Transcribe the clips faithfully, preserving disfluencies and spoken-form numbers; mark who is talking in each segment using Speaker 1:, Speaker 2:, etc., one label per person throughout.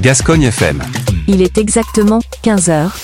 Speaker 1: Gascogne F M.
Speaker 2: Il est exactement quinze heures.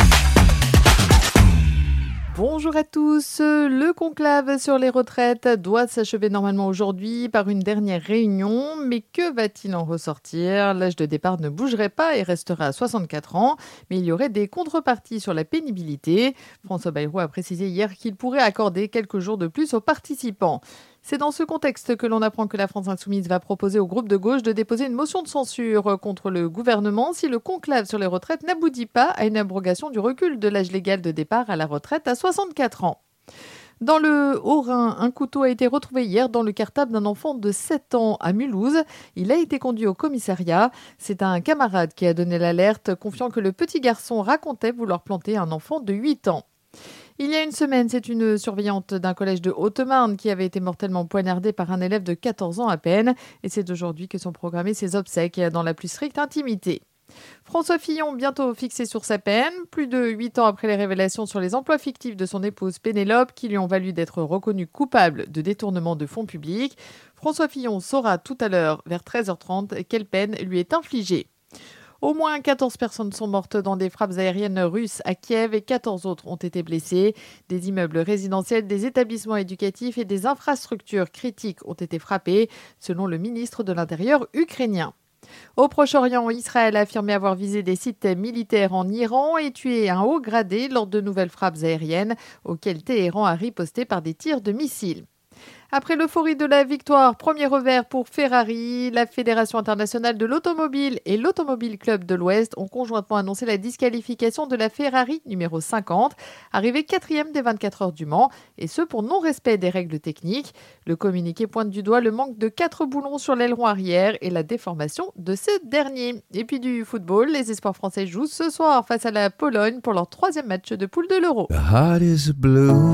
Speaker 3: Bonjour à tous. Le conclave sur les retraites doit s'achever normalement aujourd'hui par une dernière réunion. Mais que va-t-il en ressortir ? L'âge de départ ne bougerait pas et restera à soixante-quatre ans. Mais il y aurait des contreparties sur la pénibilité. François Bayrou a précisé hier qu'il pourrait accorder quelques jours de plus aux participants. C'est dans ce contexte que l'on apprend que la France Insoumise va proposer au groupe de gauche de déposer une motion de censure contre le gouvernement si le conclave sur les retraites n'aboutit pas à une abrogation du recul de l'âge légal de départ à la retraite à soixante-quatre ans. Dans le Haut-Rhin, un couteau a été retrouvé hier dans le cartable d'un enfant de sept ans à Mulhouse. Il a été conduit au commissariat. C'est un camarade qui a donné l'alerte, confiant que le petit garçon racontait vouloir planter un enfant de huit ans. Il y a une semaine, c'est une surveillante d'un collège de Haute-Marne qui avait été mortellement poignardée par un élève de quatorze ans à peine. Et c'est aujourd'hui que sont programmées ses obsèques dans la plus stricte intimité. François Fillon, bientôt fixé sur sa peine, plus de huit ans après les révélations sur les emplois fictifs de son épouse Pénélope qui lui ont valu d'être reconnu coupable de détournement de fonds publics. François Fillon saura tout à l'heure, vers treize heures trente, quelle peine lui est infligée. Au moins quatorze personnes sont mortes dans des frappes aériennes russes à Kiev et quatorze autres ont été blessées. Des immeubles résidentiels, des établissements éducatifs et des infrastructures critiques ont été frappés, selon le ministre de l'Intérieur ukrainien. Au Proche-Orient, Israël a affirmé avoir visé des sites militaires en Iran et tué un haut gradé lors de nouvelles frappes aériennes auxquelles Téhéran a riposté par des tirs de missiles. Après l'euphorie de la victoire, premier revers pour Ferrari, la Fédération internationale de l'automobile et l'Automobile Club de l'Ouest ont conjointement annoncé la disqualification de la Ferrari numéro cinquante, arrivée quatrième des vingt-quatre heures du Mans, et ce pour non-respect des règles techniques. Le communiqué pointe du doigt le manque de quatre boulons sur l'aileron arrière et la déformation de ce dernier. Et puis du football, les espoirs français jouent ce soir face à la Pologne pour leur troisième match de poule de l'Euro.
Speaker 4: The heart is blue.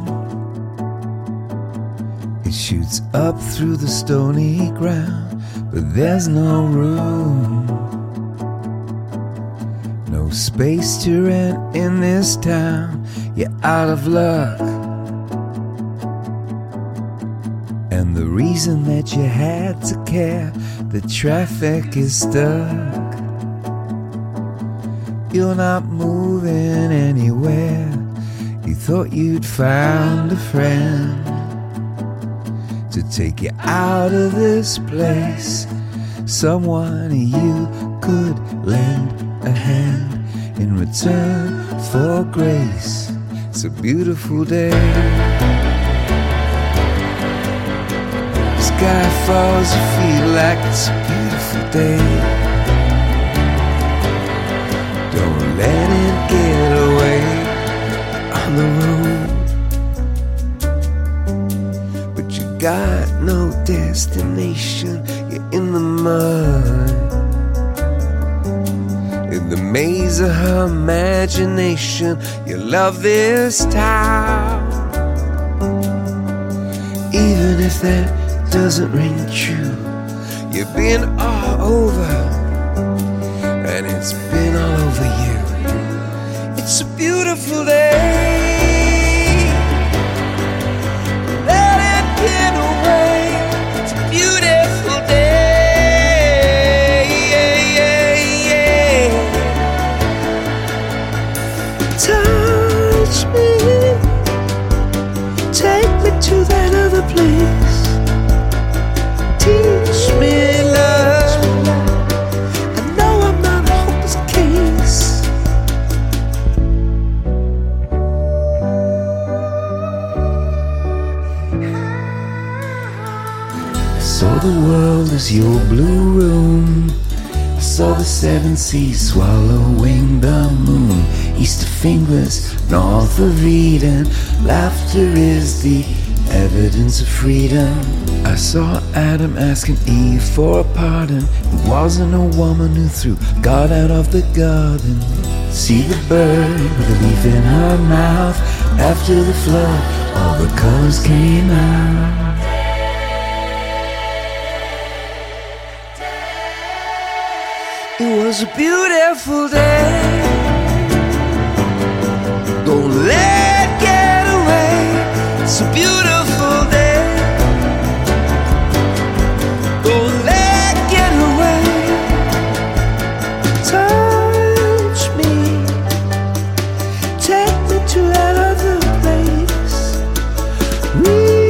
Speaker 4: It shoots up through the stony ground, but there's no room, no space to rent in this town. You're out of luck, and the reason that you had to care, the traffic is stuck. You're not moving anywhere. You thought you'd found a friend to take you out of this place, someone you could lend a hand in return for grace. It's a beautiful day. The sky falls, you feel like it's a beautiful day. Don't let it get away on the road. Got no destination, you're in the mud, in the maze of her imagination. You love this town, even if that doesn't ring true. You've been all over, and it's been all over you. It's a beautiful day. Get away, it's a beautiful day. Yeah, yeah, yeah. Touch me, take me to that other place. Teach me love. I know I'm not a hopeless case. Saw the world as your blue room. I saw the seven seas swallowing the moon. East of fingers, north of Eden. Laughter is the evidence of freedom. I saw Adam asking Eve for a pardon. It wasn't a woman who threw God out of the garden. See the bird with a leaf in her mouth. After the flood, all the colors came out. It was a beautiful day. Don't let it get away. It's a beautiful day. Don't let it get away.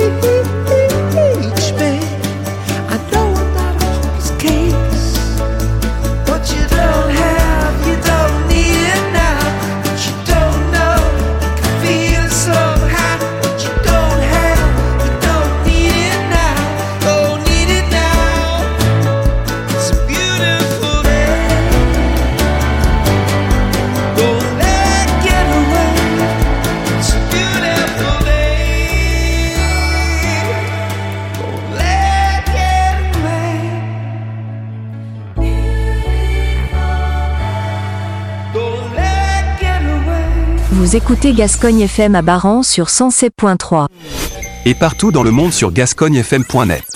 Speaker 4: me. I know I'm not a hopeless case. What you don't have, you don't need it now. What you don't know, you can feel it somehow. What you don't have, you don't need it now. Don't need it now. It's a beautiful day. Don't let it get away. It's a beautiful day. Don't let it get away. Don't let it get away.
Speaker 2: Vous écoutez Gascogne F M à Baran sur cent sept point trois.
Speaker 1: Et partout dans le monde sur gascogne f m point net.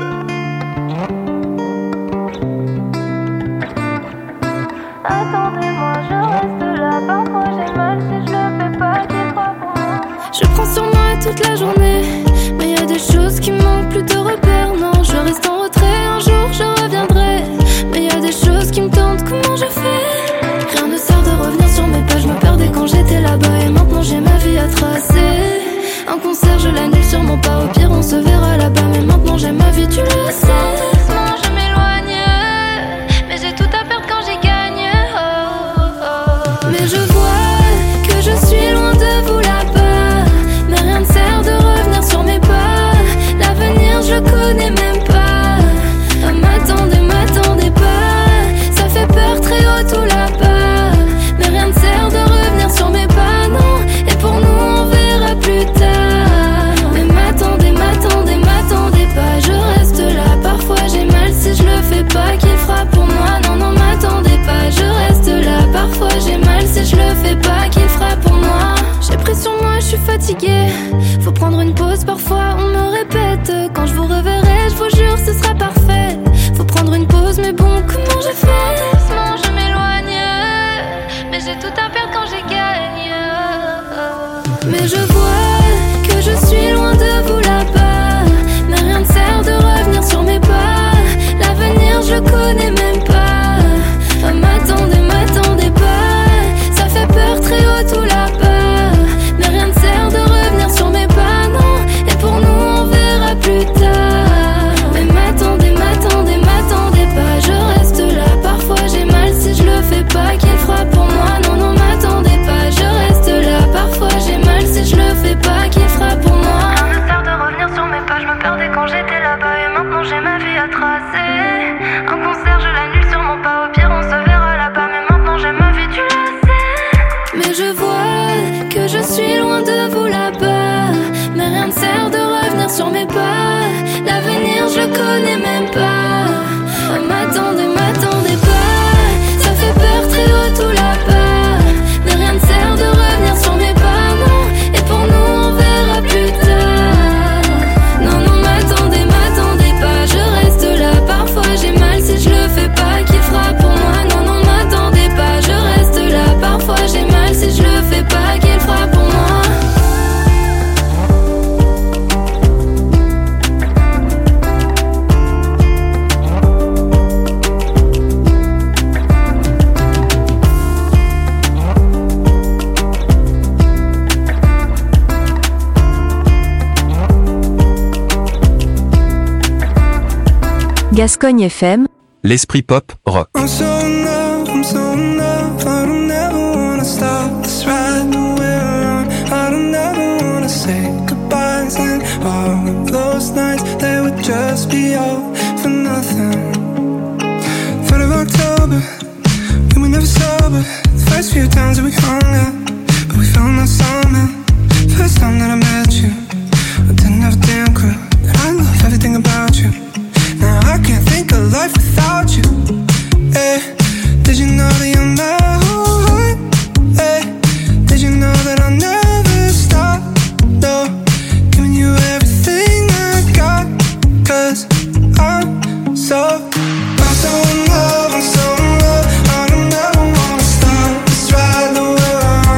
Speaker 5: Attendez-moi, je reste là. Parfois j'ai mal si je le fais pas, qui croit pour moi. Je prends sur moi toute la journée, mais y a des choses qui manquent, plus de repères. Non, je reste en retrait, un jour je reviendrai. Mais y a des choses qui me tentent, comment je fais? Rien ne sert de revenir sur mes pas, je me perdais quand j'étais là-bas. Et maintenant j'ai ma vie à tracer. Un concert, je l'annule sûrement pas, au pire on se verra là-bas. Mais maintenant j'ai ma vie, tu le sais. Doucement je m'éloigne, mais j'ai tout à perdre quand j'y gagne. Oh, oh, oh. Mais je vois que je suis loin de vous là-bas. Mais rien ne sert de revenir sur mes pas. L'avenir je le connais même pas. Oh, m'attendez, m'attendez pas. Ça fait peur très haut tout là-bas. Mais rien ne sert de revenir sur mes pas, non. Et pour nous on verra plus tard. Mais m'attendez, m'attendez, m'attendez pas. Je reste là, parfois j'ai mal si je le fais pas. Qui fera pour moi? Non, non, m'attendez pas. Je reste là, parfois j'ai mal si je le fais pas. Qui fera pour moi? J'ai pris sur moi, je suis fatiguée. Faut prendre une pause, parfois on me répète. Quand je vous reverrai, je vous jure, ce sera parfait. Faut prendre une pause, mais bon, comment je fais? Doucement, je m'éloigne, mais j'ai tout à perdre quand j'y gagne. Mais je vois que je suis loin de vous là-bas. Mais rien ne sert de revenir sur mes pas. L'avenir, je le connais même pas. Oh, m'attendez, m'attendez pas. Ça fait peur très haut tout là-bas. Mais rien ne sert de revenir sur mes pas, non. Et pour nous, on verra plus tard. Mais m'attendez, m'attendez, m'attendez pas. Je reste là, parfois j'ai mal si je le fais pas. Qui fera pour moi? Non, non, m'attendez pas. Je reste là, parfois j'ai mal si je le fais pas. Qui fera pour moi? Rien ne sert de revenir sur mes pas. Je me perdais quand j'étais là-bas. Et maintenant j'ai ma vie à tracer. Un concert, je l'annule sûrement pas. Au pire, on se verra là-bas. Mais maintenant j'ai ma vie, tu le sais. Mais je vois que je suis loin de vous là-bas. Mais rien ne sert de revenir sur mes pas. L'avenir, je le connais même pas. Oh, m'attendez, m'attendez pas. Ça fait peur très haut tout là-bas. Mais rien ne sert de revenir sur mes pas, non. Et pour nous, on verra plus tard. Non, non, m'attendez, m'attendez pas. Je reste là, parfois j'ai mal si je le fais pas. Qui fera pour moi? Non, non, m'attendez pas. Je reste là, parfois j'ai mal si je le fais pas. Qu'il fera pour moi?
Speaker 2: Gascogne F M,
Speaker 1: L'esprit pop, rock.
Speaker 6: I'm so in love, I'm so in love. I don't ever wanna stop this ride that we're on. I don't ever wanna say goodbyes. And all of those nights, they would just be all for nothing. third of October, we were never sober. The first few times that we hung out, but we found our summer. First time that I met you, I didn't have a damn clue that I love everything about you. Now I can't think of life without you. Hey, did you know that you're my whole heart? Hey, did you know that I'll never stop? No, giving you everything I got. Cause I'm so, I'm so in love, I'm so in love. I don't ever wanna stop this ride that we're on.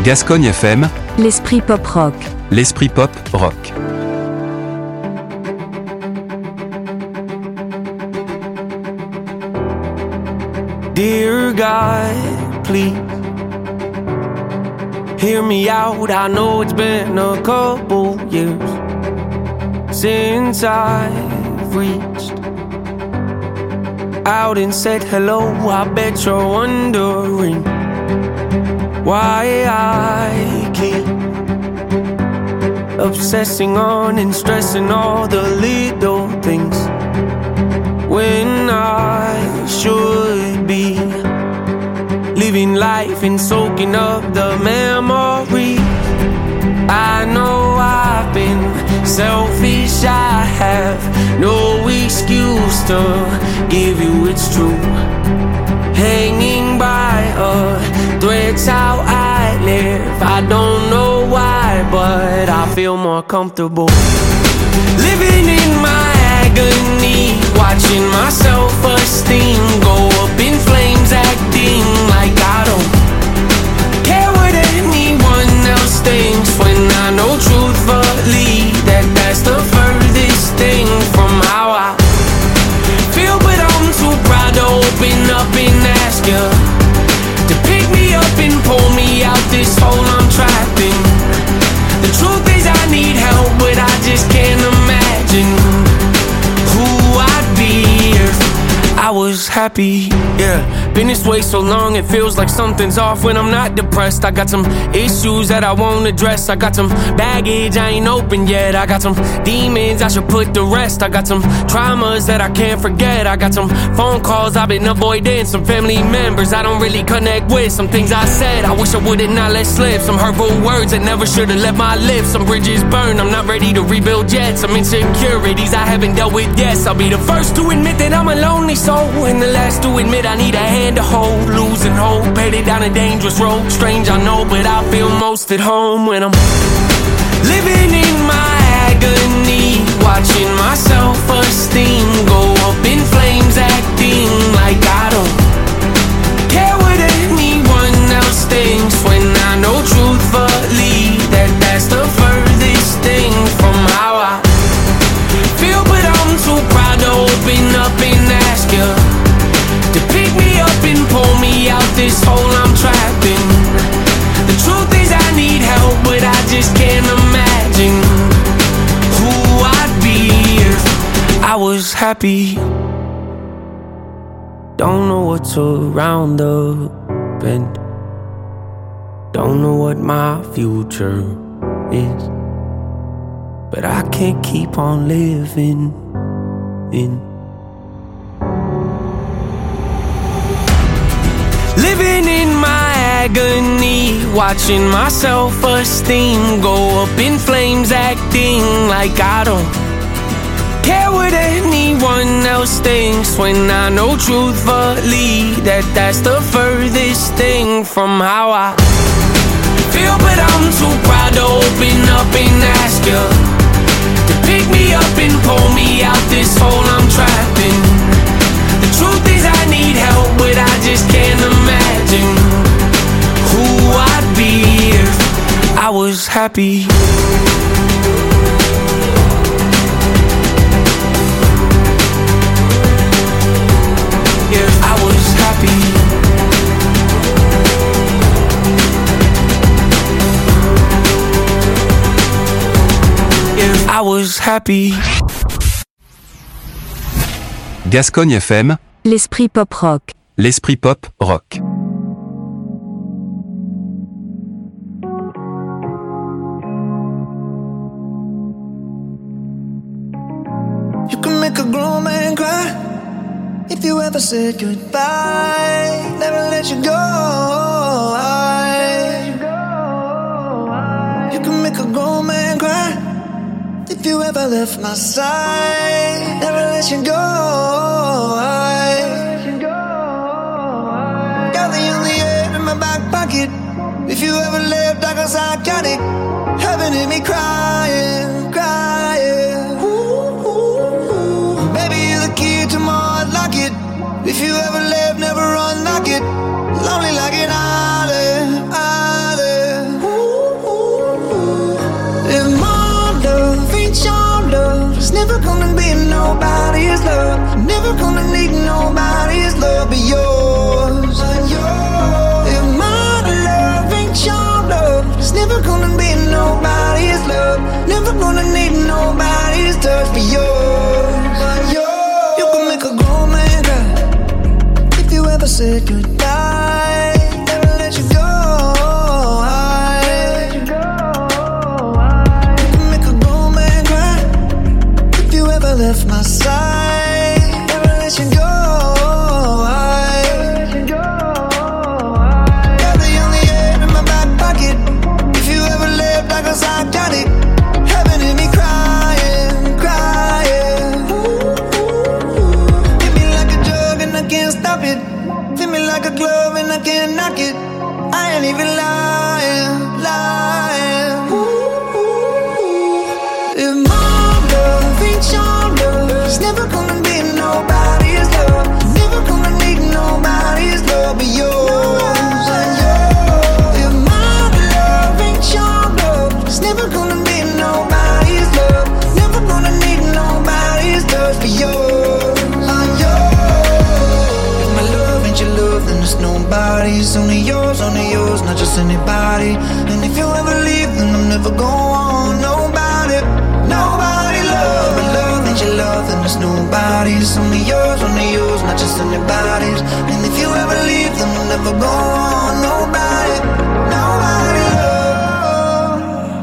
Speaker 1: Gascogne F M,
Speaker 2: l'esprit pop-rock.
Speaker 1: l'esprit pop-rock.
Speaker 7: Dear God, please hear me out. I know it's been a couple years since I've reached out and said hello. I bet you're wondering why I keep obsessing on and stressing all the little things when I should be living life and soaking up the memories. I know I've been selfish, I have no excuse to give you it's true. Hanging by a thread's how I live. I don't know why, but I feel more comfortable living in my agony, watching my self-esteem go up in flames, acting like I don't care what anyone else thinks, when I know truthfully that that's the furthest thing from how I feel. But I'm too proud to open up and ask you to pick me up and pull me out this hole I'm trapped in. The truth is I need help, but I just can't imagine who I'd be if I was happy. Yeah, been this way so long it feels like something's off when I'm not depressed. I got some issues that I won't address. I got some baggage I ain't open yet. I got some demons I should put to rest. I got some traumas that I can't forget. I got some phone calls I've been avoiding, some family members I don't really connect with, some things I said I wish I would've not let slip, some hurtful words that never should've left my lips, some bridges burned I'm not ready to rebuild yet, some insecurities I haven't dealt with yet. I'll be the first to admit that I'm a lonely soul, and the last to admit I need a hand to hold. Losing hope, headed down a dangerous road. Strange I know, but I feel most at home when I'm living in my agony, watching my self-esteem go up in flames, acting like I don't care what anyone else thinks, when I know truthfully that that's the furthest thing from how I feel. But I'm too proud to open up and ask you to pick me up and pull me out this hole I'm trapped in. The truth is I need help, but I just can't imagine who I'd be if I was happy. Don't know what's around the bend, don't know what my future is, but I can't keep on living in living in my agony, watching my self-esteem go up in flames, acting like I don't care what anyone else thinks, when I know truthfully that that's the furthest thing from how I feel. But I'm too proud to open up and ask you to pick me up and pull me out this hole I'm trapped in. The truth is I need help, but I just can't imagine who I'd be if I was happy. If I was happy. If I was happy.
Speaker 1: Gascogne F M,
Speaker 2: l'esprit pop-rock.
Speaker 1: l'esprit pop-rock.
Speaker 8: You can make a grown man cry if you ever said goodbye. Never let you go. You can make a grown man cry if you ever left my side. Never let you go. Got the only air in my back pocket. If you ever lived like a psychotic, heaven hit me crying, crying. Ooh, ooh, ooh. Baby, you're the key to my heart, lock it. If you ever live, never unlock it. Lonely like an island, island. Ooh, love. Never gonna need nobody's love but yours. If my love ain't your love, it's never gonna be nobody's love. Never gonna need nobody's touch but yours. You can make a grown man cry if you ever said goodbye. Never let you go. Left my side, never let you go. I got the only air in my back pocket. If you ever left, I guess I got it. Heaven in me crying, crying. Hit me like a drug and I can't stop it. Fit me like a glove and I can't knock it. I ain't even lying, lying. If my love ain't your, it's never gonna be nobody's love. Never gonna need nobody's love but yours. If my love ain't your love, it's never gonna be nobody's love. Never gonna need nobody's touch but yours. If my love ain't your love, then it's nobody's. Only yours, only yours, not just anybody. And if you ever leave, then I'm never going. Nobody, nobody love. My love ain't your love, then it's nobody's. Only yours, only yours, not just anybody's. And if you ever leave, then we'll never go on. Nobody, nobody love.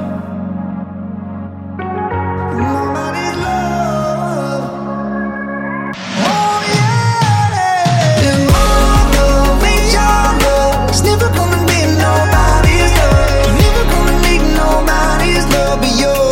Speaker 8: Nobody's love. Oh yeah. If my love ain't your love, it's never gonna be nobody's love. Never gonna need nobody's love but yours.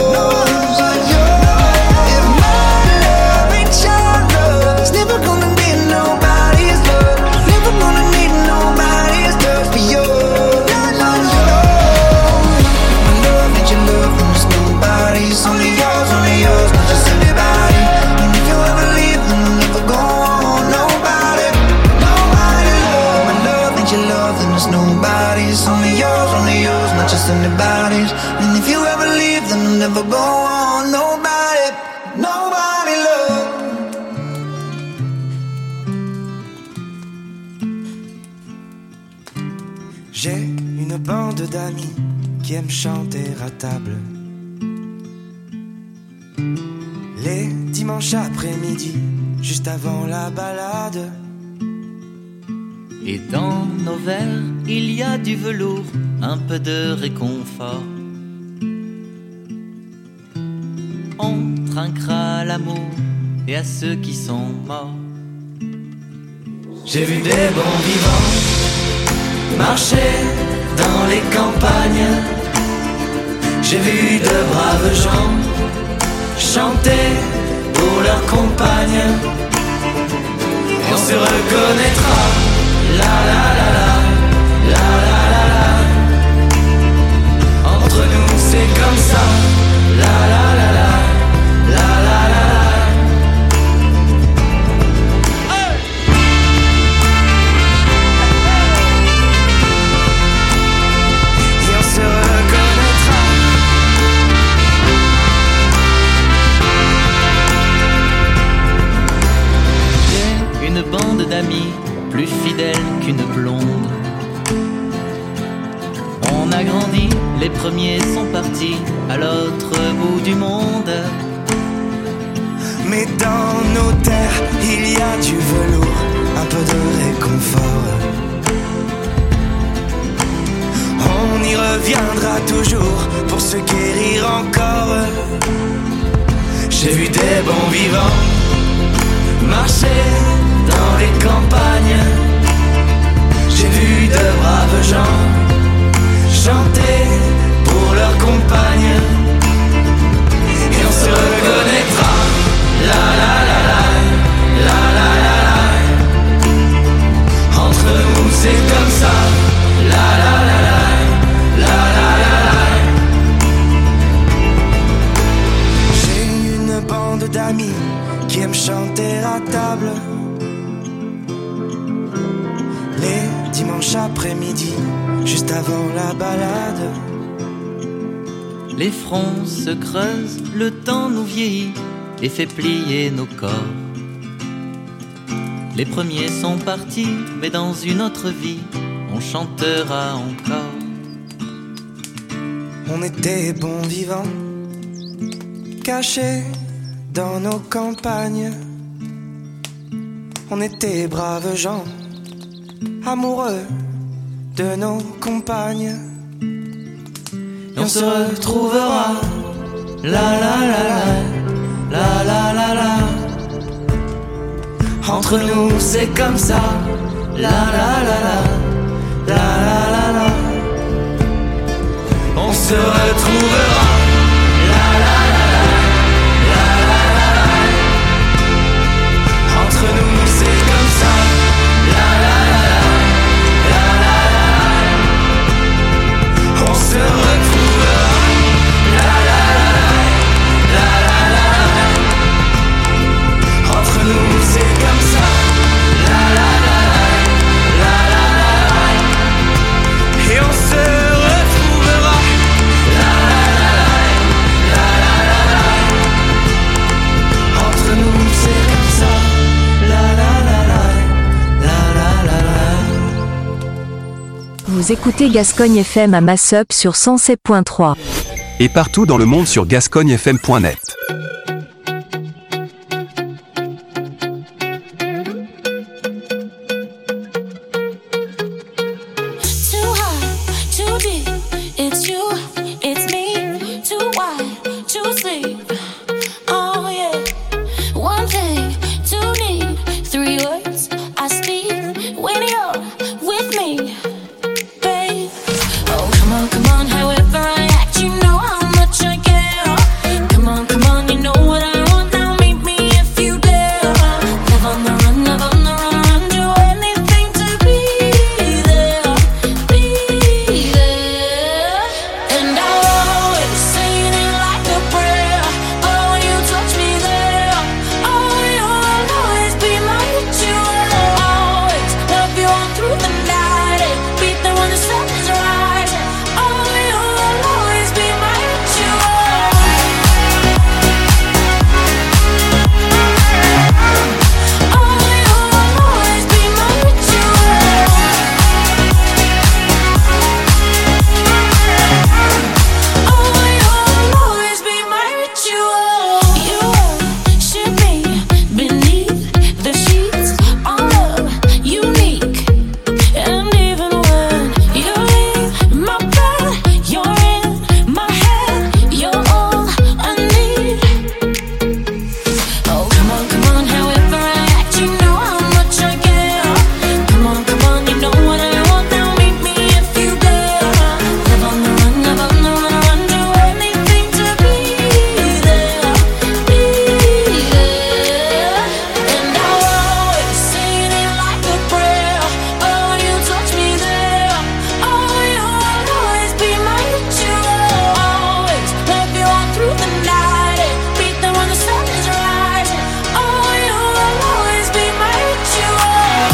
Speaker 8: Anybody's, and if you ever leave, then I'll never go on. Nobody, nobody love.
Speaker 9: J'ai une bande d'amis qui aiment chanter à table. Les dimanches après-midi, juste avant la balade.
Speaker 10: Et dans nos verres, il y a du velours, un peu de réconfort. On trinquera à l'amour et à ceux qui sont morts.
Speaker 9: J'ai vu des bons vivants marcher dans les campagnes. J'ai vu de braves gens chanter pour leurs compagnes. Et on se reconnaîtra. La la la la, la la la la. Entre nous c'est comme ça. La la la la, la la la la. Hey! Et on se reconnaîtra.
Speaker 10: J'ai une bande d'amis plus fidèle qu'une blonde. On a grandi, les premiers sont partis à l'autre bout du monde.
Speaker 9: Mais dans nos terres, il y a du velours, un peu de réconfort. On y reviendra toujours pour se guérir encore. J'ai vu des bons vivants marcher dans les campagnes. J'ai vu de braves gens chanter pour leurs compagnes. Et on se reconnaîtra. La la la la, la la la la. Entre nous c'est comme ça. La la la la, la la la la. J'ai une bande d'amis qui aiment chanter à table. Les dimanches après-midi, juste avant la balade.
Speaker 10: Les fronts se creusent, le temps nous vieillit et fait plier nos corps. Les premiers sont partis, mais dans une autre vie, on chantera encore.
Speaker 6: On était bons vivants, cachés dans nos campagnes. On était braves gens, amoureux de nos compagnes. Et on se retrouvera, la la la la, la la la la. Entre nous c'est comme ça, la la la la, la la la la. On se retrouvera, la la la la, la la la la. Entre nous c'est comme ça, la la la la, la la la la. On se retrouvera, la la la la, la la la la. Entre nous c'est comme ça, la la la la, la la la la. Et on se retrouvera, la la la la, la la la la. Entre nous c'est comme ça, la la la la, la la la la.
Speaker 2: Vous écoutez Gascogne F M à Massup sur cent sept point trois.
Speaker 1: Et partout dans le monde sur gascogne f m point net.
Speaker 5: Too high, too deep, it's you, it's me. Too wide, too sleep. Oh yeah. One thing, two need, three words I speak when you're with me, babe. Oh come on, come on, however I act, you know how much I care. Come on, come on, you know what I want now. Meet me if you dare. Live on the run, live on the run, run. Do anything to be there, be there. And I'll always say it like a prayer. Oh, when you touch me there. Oh, you'll always be my ritual. Always love you all through the night. And beat there when the sun is rising. Oh, you'll always be my ritual. Oh, you'll always be my ritual. Oh, you'll always be my ritual. You worship me beneath the sheets. Our love unique. And even when you leave my bed, you're in my head. You're all I need. Oh come on, come on, however I act, you know how much I care. Come on, come on, you know what I want now. Meet me if you dare. Live on the run, live on the run, run. Do anything to be there, be there. And I'll always say it like a prayer. Oh, when you touch me there. Oh, you'll always be my ritual. Always love you all through the night. And beat there when the sun is rising. Oh, you'll always be my ritual.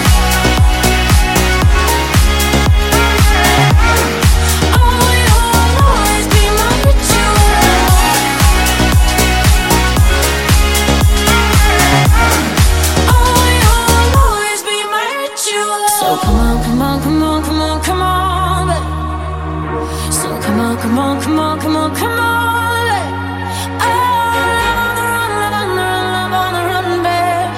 Speaker 5: Oh, you'll always be my ritual. Oh, you'll always be my ritual. So come on, come on, come on, come on, come on, babe. So come on, come on, come on, come on, come on, babe. Oh, live on the run, live on the run, live on the run, babe.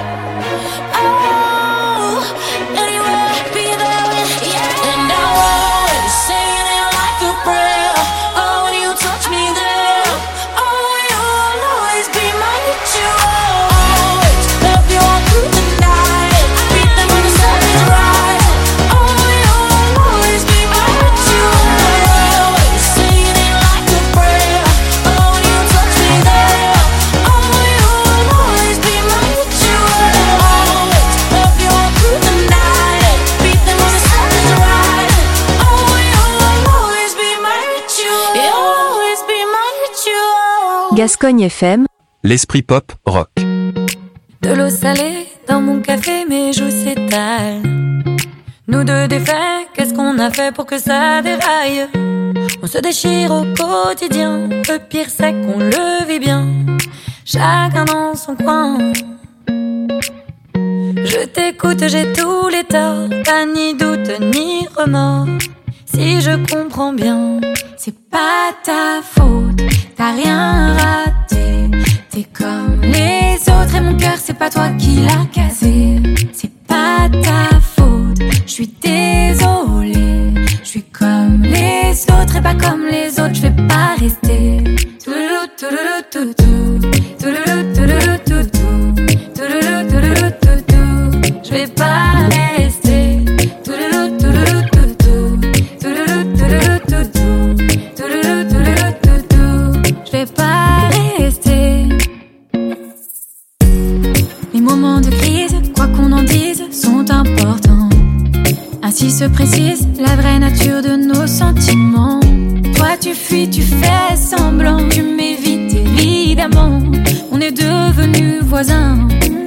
Speaker 5: Oh, anywhere, be there with you. And I'll always say it like a prayer. Oh, when you touch me there. Oh, you'll always be my ritual. Always love you all through the night. Beat them when the sun is rising. Oh, you'll always be my ritual. Always say it like a prayer. Oh, when you touch me there. Oh, you'll always be my ritual. Always love you all through the night. Beat them when the sun is rising. Oh, you'll always be my ritual. You'll always be my ritual.
Speaker 2: Gascogne F M,
Speaker 1: L'esprit pop rock.
Speaker 11: De l'eau salée dans mon café, mes joues s'étalent. Nous deux défaits, qu'est-ce qu'on a fait pour que ça déraille? On se déchire au quotidien, le pire c'est qu'on le vit bien. Chacun dans son coin. Je t'écoute, j'ai tous les torts, pas ni doute ni remords. Si je comprends bien, c'est pas ta faute, t'as rien raté. T'es comme les autres et mon cœur c'est pas toi qui l'as cassé. C'est pas ta faute, je suis désolée. Je suis comme les autres et pas comme les autres, je vais pas rester. Touloulou, touloulou, toutou, touloulou, touloulou, toutou, touloulou, touloulou, toutou, je vais pas rester. Touloulou, touloulou, toutou, touloulou, touloulou, toutou, touloulou, touloulou, toutou, je vais pas rester. Les moments de crise, quoi qu'on en dise, sont importants. Ainsi se précise la vraie nature de nos sentiments. Toi tu fuis, tu fais semblant, tu m'évites évidemment. On est devenus voisins.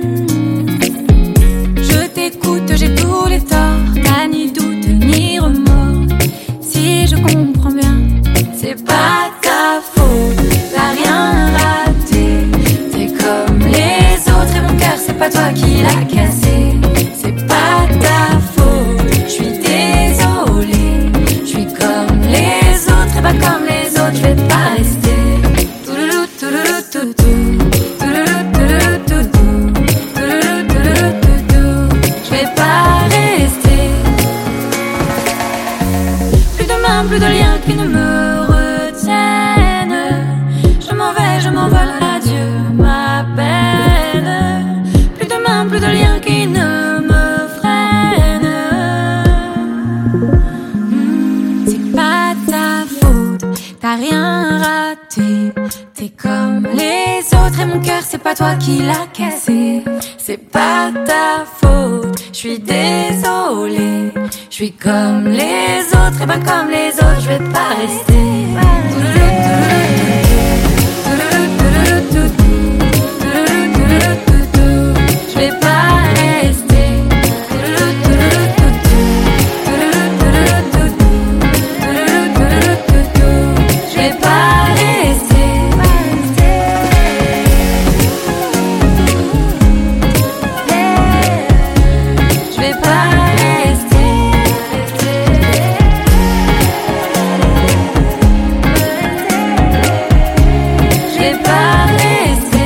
Speaker 11: Je t'écoute, j'ai tous les torts, pas ni doute ni remords. Si je comprends bien, c'est pas ta faute, t'as rien raté. T'es comme les autres et mon cœur c'est pas toi qui l'as cassé. C'est pas ta faute, je suis désolée. Je suis comme les autres et pas comme les autres, je vais pas rester. Touloulou, touloulou, toutou, touloulou, touloulou, toutou, touloulou, touloulou, toutou, je vais pas rester. Plus de mains, plus de liens qui ne me retiennent. Je m'en vais, je m'envole, adieu ma peine. Plus de mains, plus de liens qui ne me freinent. Mmh, c'est pas ta faute, t'as rien raté. T'es comme les autres et mon cœur c'est pas toi qui l'as cassé. C'est pas ta faute, je suis désolée. Je suis comme les autres et pas comme les autres, je vais pas rester. Je vais pas rester. Je vais pas rester. Je vais pas rester. Je vais pas rester.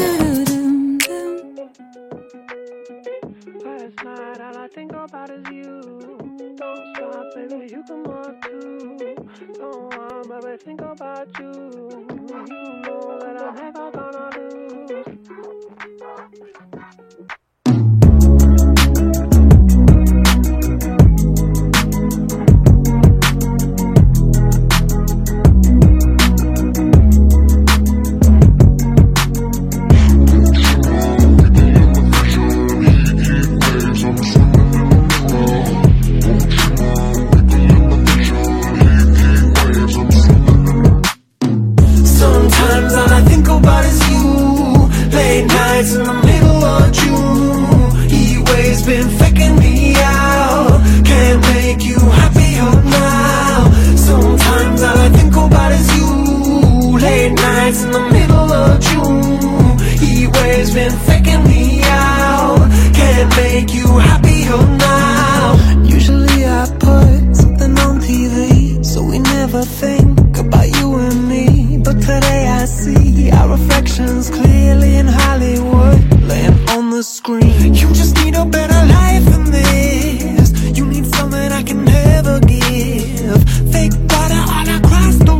Speaker 6: Last night all I think about is you. Don't stop, baby, you can walk too. Don't want, baby, think about you. You know that I'm never gonna lose.
Speaker 9: Sometimes all I think about is you. Late nights in the middle of June. Heat waves been faking me out. Can't make you happier now. Sometimes all I think about is you. Late nights in the middle of June. Heat waves been faking me out. Can't make you happier now.
Speaker 8: Usually I put something on T V, so we never think about you and me. But today I see our reflections clearly in Hollywood, laying on the screen. You just need a better life than this. You need something I can never give. Fake water all across the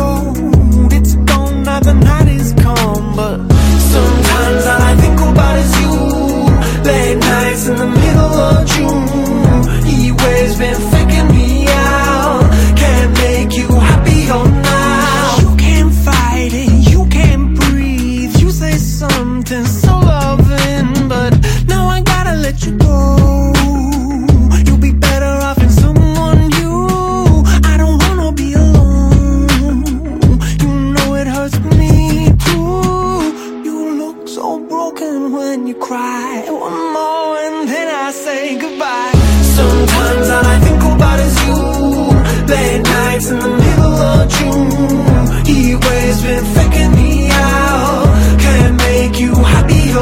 Speaker 8: road. It's gone now, the night is come. But
Speaker 9: sometimes all I think about is you. Late nights in the middle of June. Heat waves been faking me out. Can't make you happier now.
Speaker 8: you can't fight it, you can't breathe. You say something so loving, but now I gotta let you go. You'll be better off in someone new. I don't wanna be alone. You know it hurts me too. You look so broken when you cry. One more and then I say goodbye.
Speaker 9: Sometimes all I think about is you. Late nights in the middle of June. Heat waves been faking me out. Can't make you happier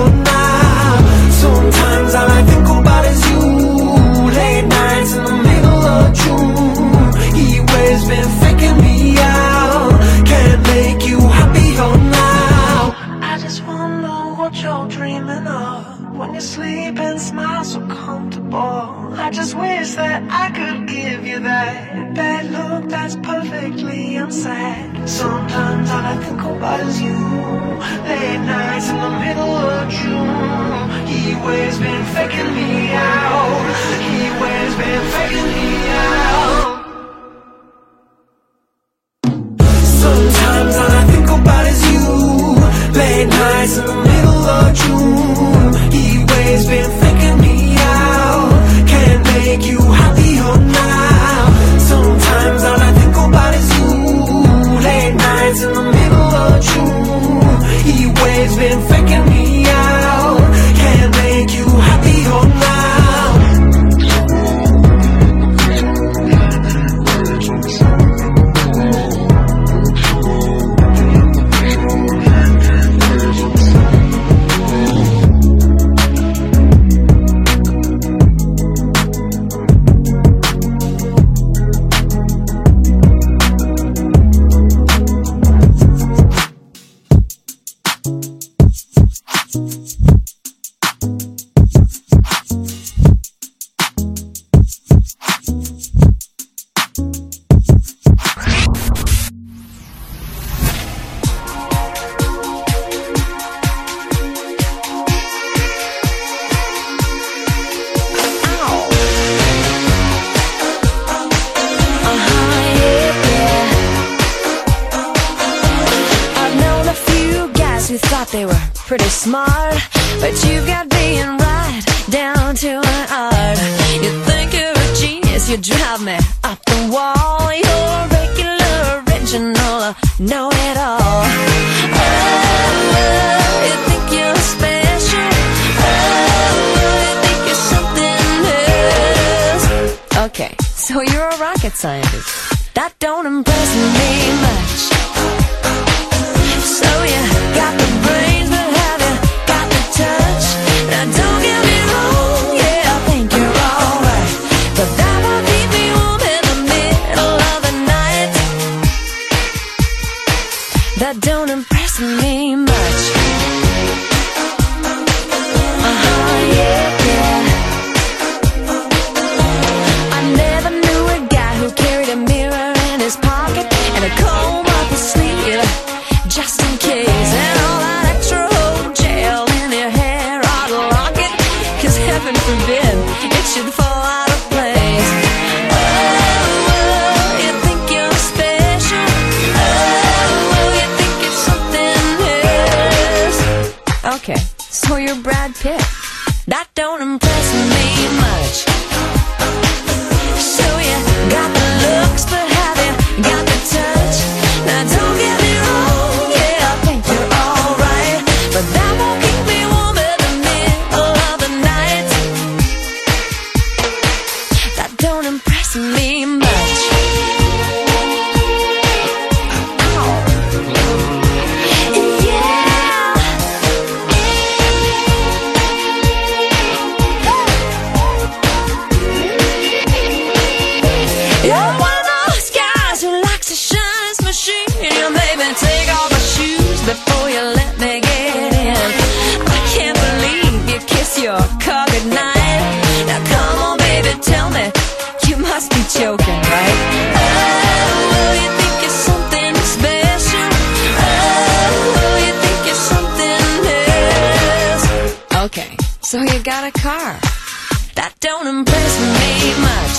Speaker 9: dreaming of when you sleep and smile so comfortable. I just wish that I could give you that bad look that's perfectly unsaid. Sometimes all I think about is you. Late nights in the middle of June. He waves been faking me out. He waves been faking me out. Sometimes all I think about is you. Late nights in the middle of June. He waves been faking me out. Can't make you happier now. Sometimes all I think about is you. Late nights in the middle of June. He waves been faking me out. Can't make you happier now.
Speaker 11: They were pretty smart, but you've got being right down to an art. You think you're a genius, you drive me up the wall. You're a regular, original, know-it-all. Oh, you think you're special. Oh, you think you're something else. Okay, so you're a rocket scientist. That don't impress me much. So you got the brains, but have you got the touch? Now don't get me wrong, yeah, I think you're alright, but that won't keep me warm in the middle of the night. That don't impress me much. Uh-huh, yeah, yeah. I never knew a guy who carried a mirror in his pocket and a comb up his sleeve, just in case. And all that extra old gel in your hair ought to lock it, cause heaven forbid it should fall out of place. Oh, oh, you think you're special. Oh, oh, you think it's something else. Okay, so you're Brad Pitt. That don't impress me much. So you got the looks, but have you got the touch? Now don't get me wrong, yeah, I think you're alright, but that won't keep me warm in the middle of the night. That don't impress me much. Ow. Yeah. You're one of those guys who likes to shine his machine. You made me take off my shoes before you let me get in. I can't believe you kiss your car goodnight. Now come on, baby, tell me, you must be joking, right? Oh, you think you're something special. Oh, you think you're something else. Okay, so you got a car. That don't impress me much.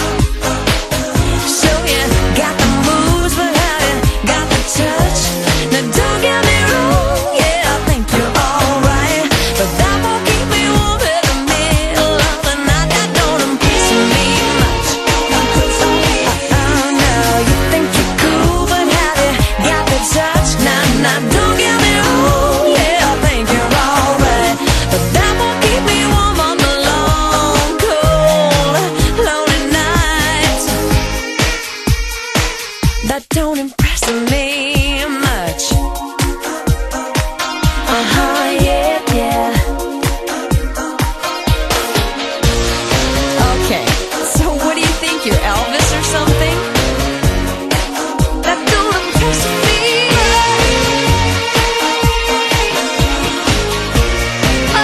Speaker 11: So you got the moves, but have you got the touch? Now don't get me wrong, yeah, I think you're alright, but that won't keep me warm in the middle of the night. That don't impress me much. Oh no, you think you're cool, but have you got the touch? Now, now don't get me wrong, yeah, I think you're alright, but that won't keep me warm on the long, cold, lonely nights. That don't impress me much. Uh-huh, yeah, yeah. Okay, so what do you think, you're Elvis or something? That don't impress me much.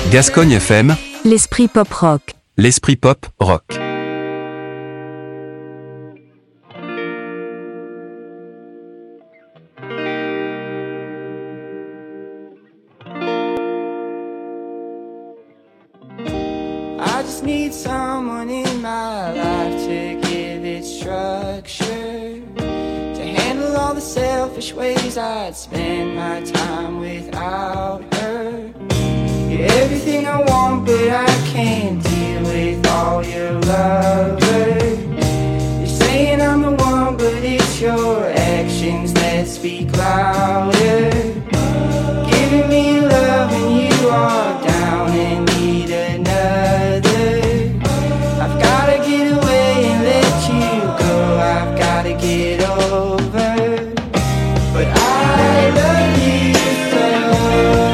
Speaker 1: Gascogne F M,
Speaker 2: l'esprit pop rock.
Speaker 1: l'esprit pop rock.
Speaker 9: I just need someone in my life to give it structure, to handle all the selfish ways I'd spend my time without her. You're everything I want, but I can't deal with all your lovers. You're saying I'm the one, but it's your actions that speak louder. Giving me love and you are down and need another. I've gotta get away and let you go, I've gotta get over. But I love you so.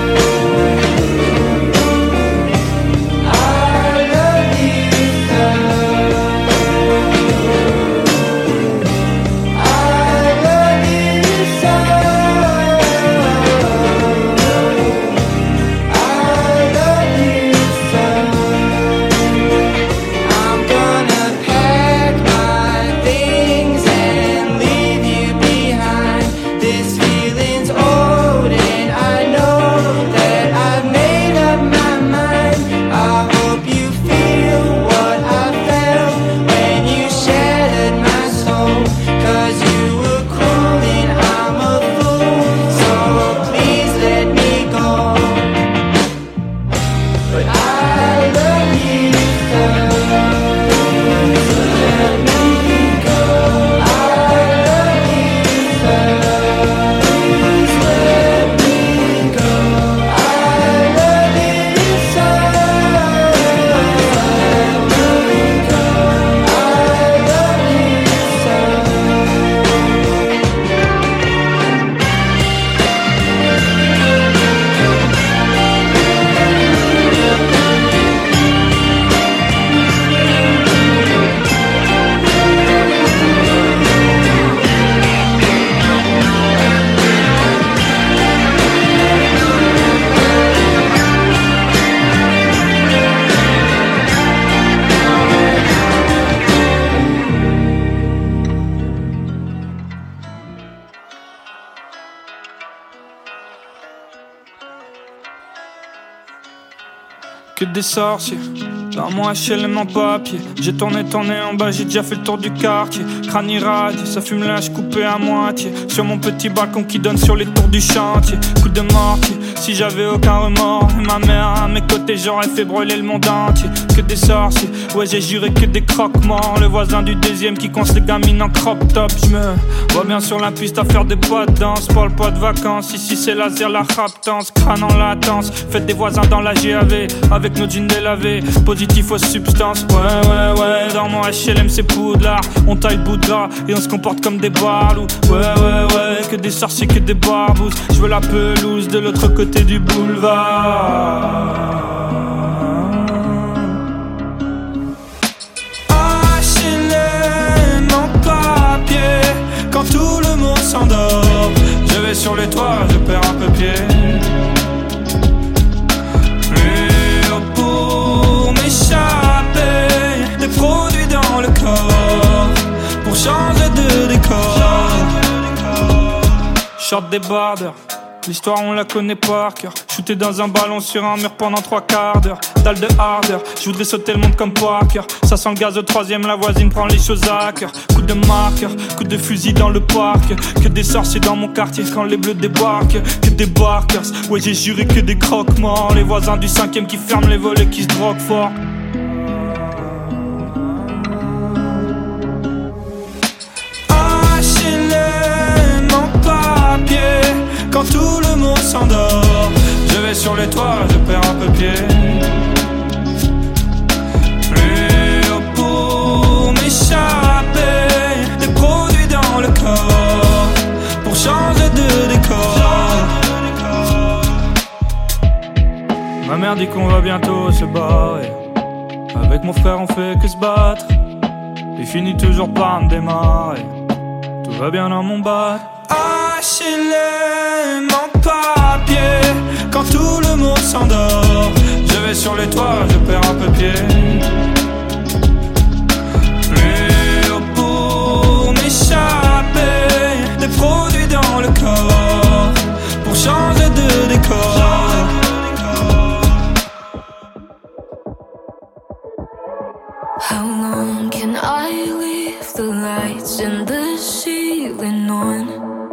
Speaker 12: Que des sorciers dans mon H L M en papier. J'ai tourné, tourné en bas, j'ai déjà fait le tour du quartier. Crâne irradié, ça fume l'âge coupé à moitié. Sur mon petit balcon qui donne sur les tours du chantier. Coup de mortier, si j'avais aucun remords. Et ma mère à mes côtés, j'aurais fait brûler le monde entier. Que des sorciers, ouais j'ai juré que des croque-morts. Le voisin du deuxième qui conce les gamines en crop top. J'me vois bien sur la piste à faire des pas de danse. Parle pas de vacances, ici c'est laser, la raptance. Crâne en latence, faites des voisins dans la G A V. Avec nos jeans délavés, positif aux substances. Ouais ouais ouais, dans mon H L M c'est poudlard. On taille bout de gras et on se comporte comme des barlouds. Ouais ouais ouais, que des sorciers, que des barbouzes. Je veux la pelouse de l'autre côté du boulevard. H L M en papier, quand tout le monde s'endort. Je vais sur les toits, je perds un peu pied. Pour m'échapper des produits dans le corps, pour changer de décor. Short des bardeurs, l'histoire on la connaît par cœur. Shooter dans un ballon sur un mur pendant trois quarts d'heure. Dalle de hardeur, je voudrais sauter le monde comme Parker. Ça sent le gaz au troisième, la voisine prend les choses à cœur. Coup de marqueur, coup de fusil dans le parc. Que des sorciers dans mon quartier quand les bleus débarquent. Que des barkers, ouais j'ai juré que des croque-morts. Les voisins du cinquième qui ferment les volets, qui se droguent fort. H L M en papier, quand tout le monde s'endort. Je vais sur les toits, je perds un peu pied. Plus haut pour m'échapper des produits dans le corps, pour changer de décor. Ma mère dit qu'on va bientôt se barrer. Avec mon frère on fait que se battre. Il finit toujours par me démarrer. Tout va bien dans mon bar. H L M en papier, quand tout le monde s'endort. Je rêver sur les toits, je perds un peu pied. Plus haut pour m'échapper des produits dans le corps, pour changer de décor.
Speaker 5: How long can I leave the lights in the ceiling on?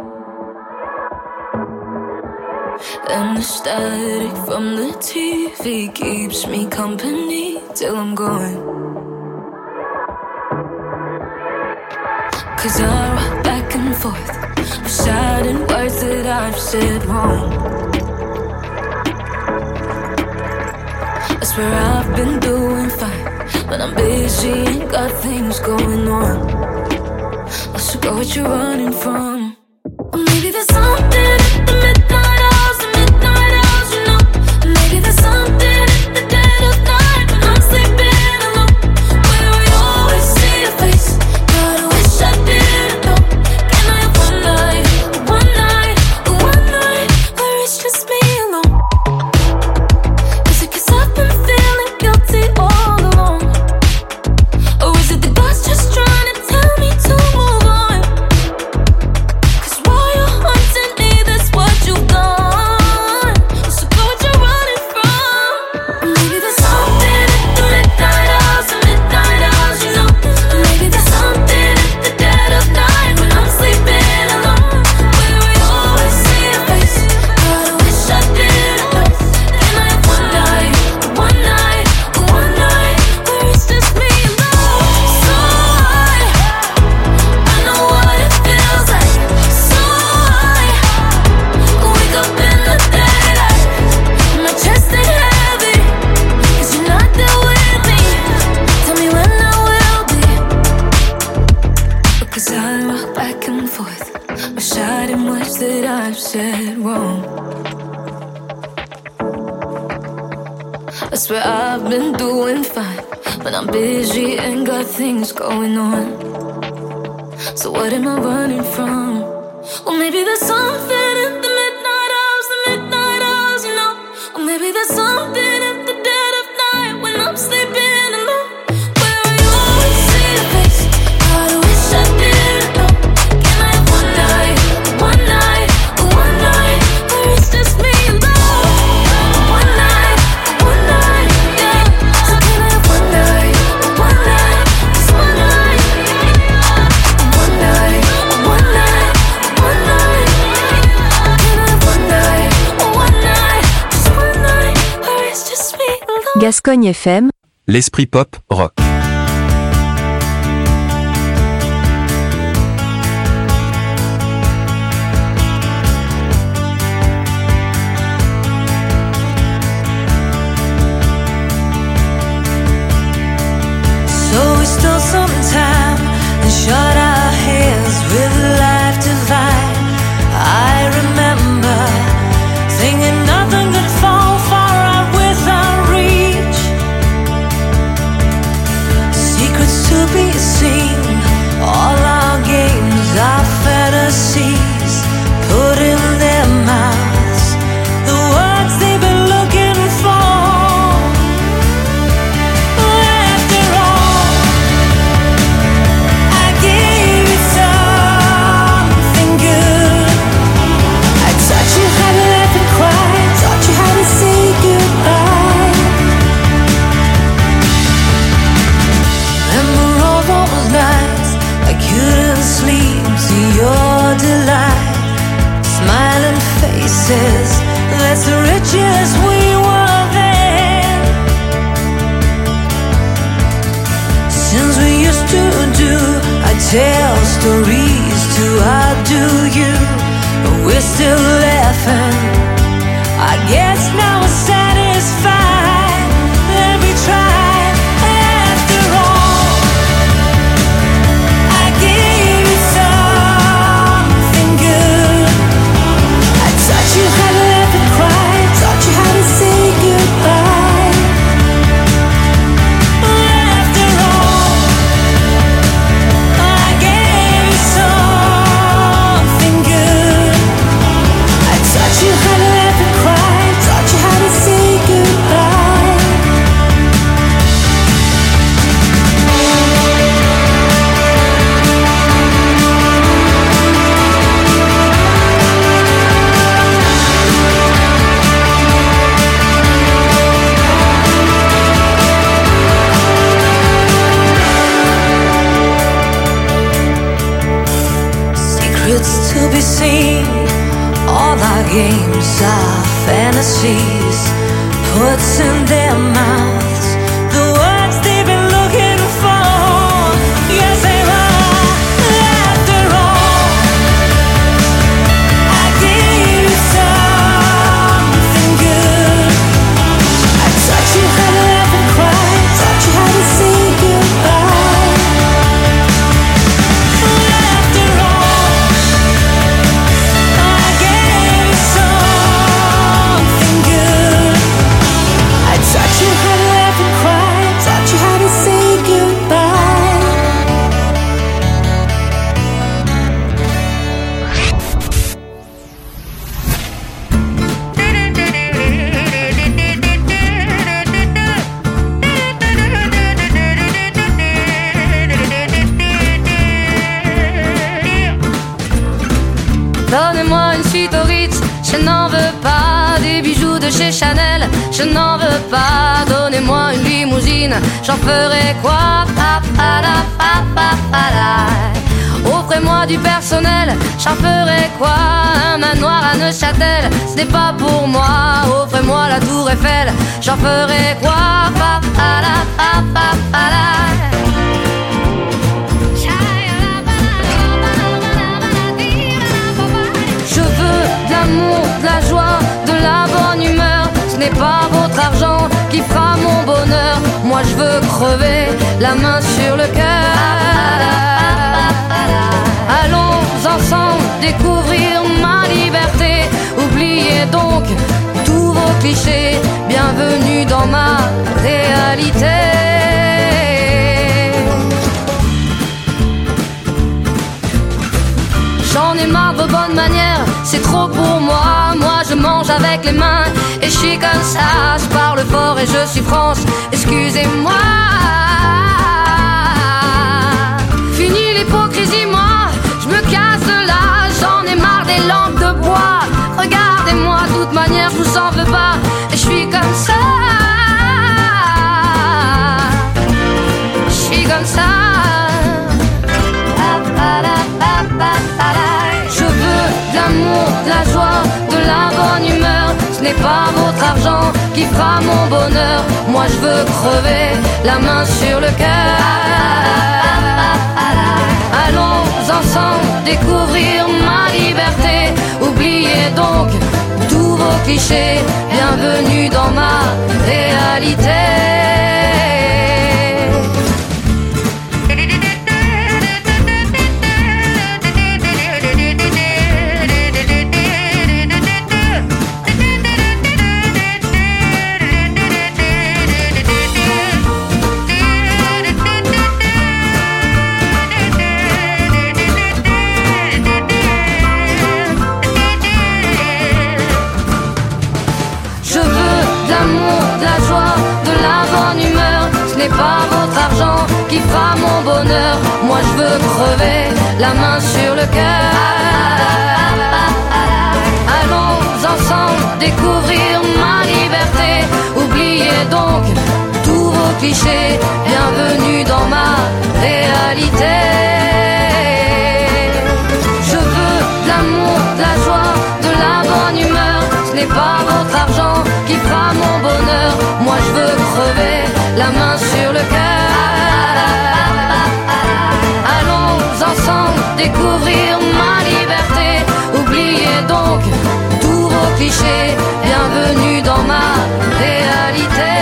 Speaker 5: And the static from the T V keeps me company till I'm gone. Cause I rock back and forth, reciting words that I've said wrong. I swear I've been doing fine, but I'm busy and got things going on. I should go what you're running from. Or maybe there's something at the midnight hours, the midnight hours, you know. Maybe there's something at the dead of night when I'm sleeping alone, where I always see your face. God, I wish I didn't know. Can I have one night, one night, one night where it's just me alone? Is it cause I've been feeling guilty all along? Or is it the gods just trying to tell me to move on? Cause while you're haunting me, that's what you've done. So go what you're running from. Maybe there's something at the midnight hours, the midnight hours, you know. Maybe there's something at the dead of night when I'm sleeping alone, where I always see your face. God, I wish I didn't know. Can I have one night, one night, one night where it's just me alone? So I, I know what it feels like. So I wake up in the daylight, my chest ain't heavy, cause you're not there with me. Tell me when I will be. Because I rock back and forth, reciting words that I've said wrong. I swear I've been doing fine, but I'm busy and got things going on. So what am I running from? Well, maybe there's something in the midnight hours, the midnight hours, you know. Or maybe there's something in the dead of night when I'm sleeping alone, where I always see your face. God, I wish I didn't know. Can I have one night, one night, one night where it's just me alone? One night, one night, yeah. So can I have one night, one night, just one night? One night, one night, one night. Can I have one night, one night, just one night where it's just me alone?
Speaker 2: Gascogne F M,
Speaker 1: L'esprit pop, rock.
Speaker 11: So we stole some time and shot our hands with life divine. I remember thinking nothing could fall far out without reach. Secrets to be seen, all our games, our fantasies, put in their mouths the words they've been looking for. After all, I gave you something good. I taught you how to laugh and cry, taught you how to say goodbye. Remember all those nights I couldn't sleep to your delight. Smiling faces, that's the richest we were then. Since we used to do, I tell stories to outdo you, but we're still laughing. I guess now we're satisfied that we tried. After all, I gave you something good. I taught you how to laugh and cry, taught you how to say goodbye. After all, I gave you something good. seen all our games, our fantasies, puts in their mouths the words they've been looking for. Yes, they are. After all, I gave you something good. I taught you how to laugh and cry, taught you how to say goodbye. After all, I gave you something good. I taught you how to laugh and cry, taught you how to say goodbye.
Speaker 13: Donnez-moi une suite au Ritz, je n'en veux pas. Des bijoux de chez Chanel, je n'en veux pas. Donnez-moi une limousine, j'en ferai quoi? Pa, pa, la, pa, pa, pa, la. Offrez-moi du personnel, j'en ferai quoi? Un manoir à Neuchâtel, ce n'est pas pour moi. Offrez-moi la tour Eiffel, j'en ferai quoi? Pa, pa, la, pa, pa, pa, la. Je veux de l'amour, de la joie, de la bonne humeur. Ce n'est pas votre argent qui fera mon bonheur. Moi je veux crever la main sur le cœur. Allons ensemble découvrir ma liberté. Oubliez donc tous vos clichés. Bienvenue dans ma réalité. J'en ai marre de vos bonnes manières, c'est trop pour moi. Moi je mange avec les mains et je suis comme ça. Je parle fort et je suis France, excusez-moi. Fini l'hypocrisie, moi, je me casse de là. J'en ai marre des lampes de bois. Regardez-moi, de toute manière je vous en veux pas. Et je suis comme ça. Je suis comme ça. Je veux de l'amour, de la joie, de la bonne humeur. Ce n'est pas votre argent qui fera mon bonheur. Moi je veux crever la main sur le cœur. Allons ensemble découvrir ma liberté. Oubliez donc tous vos clichés. Bienvenue dans ma réalité. Pas votre argent qui fera mon bonheur. Moi je veux crever la main sur le cœur. Allons ensemble découvrir ma liberté. Oubliez donc tous vos clichés. Bienvenue dans ma réalité. Je veux de l'amour, de la joie, de la bonne humeur. Ce n'est pas votre argent qui fera mon bonheur. Moi je veux crever la main sur le cœur. Allons ensemble découvrir ma liberté. Oubliez donc tous vos clichés. Bienvenue dans ma réalité.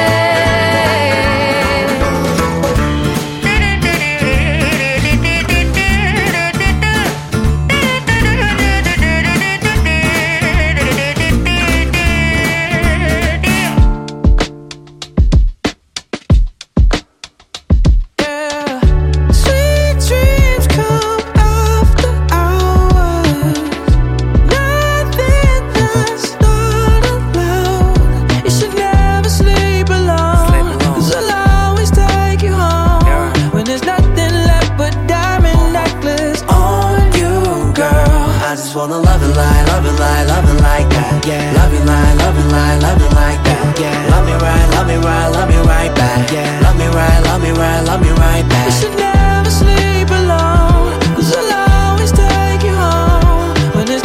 Speaker 6: When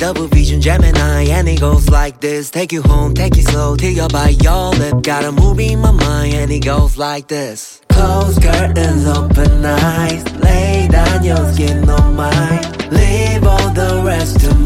Speaker 9: double vision Gemini, and it goes like this. Take you home, take it slow, till you bite your lip. Got a movie in my mind, and it goes like this. Close curtains, open eyes, lay down your skin on mine. Leave all the rest to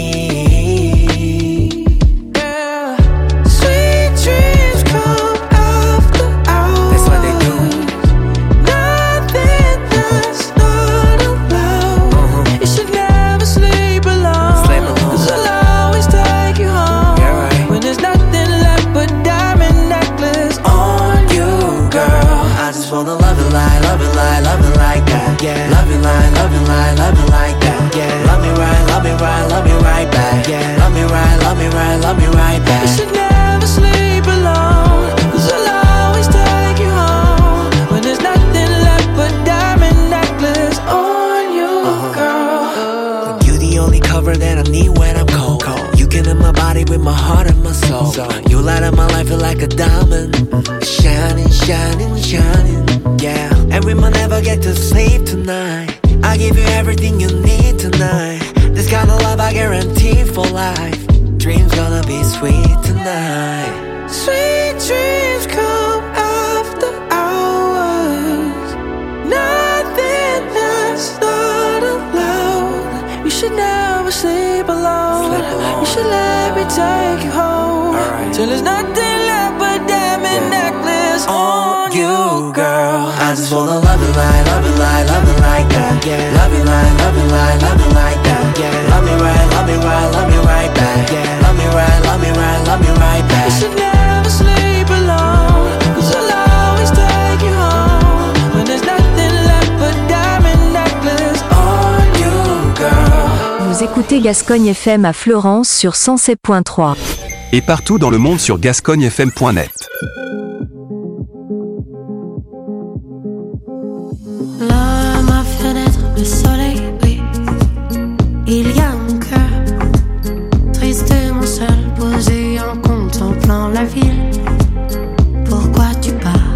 Speaker 9: me.
Speaker 6: Yeah. Sweet dreams come after hours.
Speaker 9: That's what they do.
Speaker 6: Nothing that's not allowed.
Speaker 9: Uh-huh.
Speaker 6: You should never sleep alone.
Speaker 9: Sleep alone.
Speaker 6: 'Cause I'll always take you home.
Speaker 9: Yeah, right.
Speaker 6: When there's nothing left but diamond necklace on you, girl.
Speaker 9: I just wanna love it like, love it like, love it like that. Yeah. Love it like, love it like, love it like that. Yeah. Love me right, love me right, love me right back. Yeah. Love me right, love me right, love me right
Speaker 6: You
Speaker 9: back.
Speaker 6: should never sleep alone. 'Cause I'll always take you home. When there's nothing left but diamond necklace on you, girl.
Speaker 9: You the only cover that I need when I'm cold. You get in my body with my heart and my soul. You light up my life feel like a diamond. Shining, shining, shining. Yeah. And we might never get to sleep tonight. I give you everything you need tonight. This kind of love I guarantee for life. Dreams gonna be sweet tonight.
Speaker 6: Sweet dreams come after hours. Nothing that's not allowed. You should never sleep alone.
Speaker 9: Sleep alone.
Speaker 6: You should let me take you home.
Speaker 9: Alright.
Speaker 6: Till there's nothing left but diamond
Speaker 9: Yeah.
Speaker 6: necklace on you, girl.
Speaker 9: I just wanna love it like, love it like, love it like that. Yeah. Love it like, love it like, love it like that. Yeah. Love me right, love me right, love me right back. Yeah. Love me right, love me right, love me right back.
Speaker 6: You should never sleep alone. 'Cause I'll always take you home. When there's nothing left but diamond necklace on you, girl.
Speaker 2: Vous écoutez Gascogne F M à Florence sur cent sept point trois.
Speaker 1: Et partout dans le monde sur gascogne f m point net.
Speaker 5: Là, à ma fenêtre, le soleil brille. Il y a mon cœur, tristement seul, posé en contemplant la ville. Pourquoi tu pars?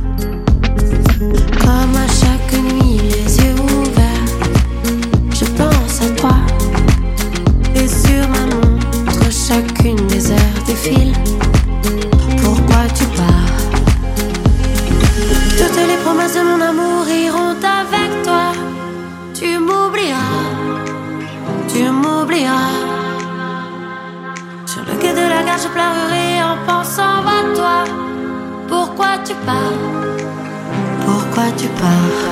Speaker 5: Comme à chaque nuit, les yeux ouverts, je pense à toi. Et sur ma montre, chacune des heures défile. Pourquoi tu pars? Toutes les promesses de mon amour iront avec toi. Tu m'oublieras, tu m'oublieras. Sur le quai de la gare je pleurerai en pensant à toi. Pourquoi tu pars? Pourquoi tu pars?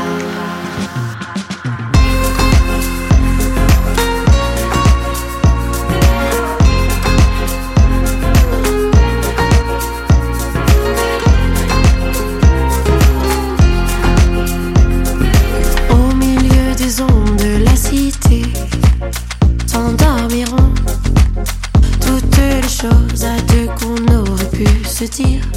Speaker 5: S'endormiront toutes les choses à deux qu'on aurait pu se dire.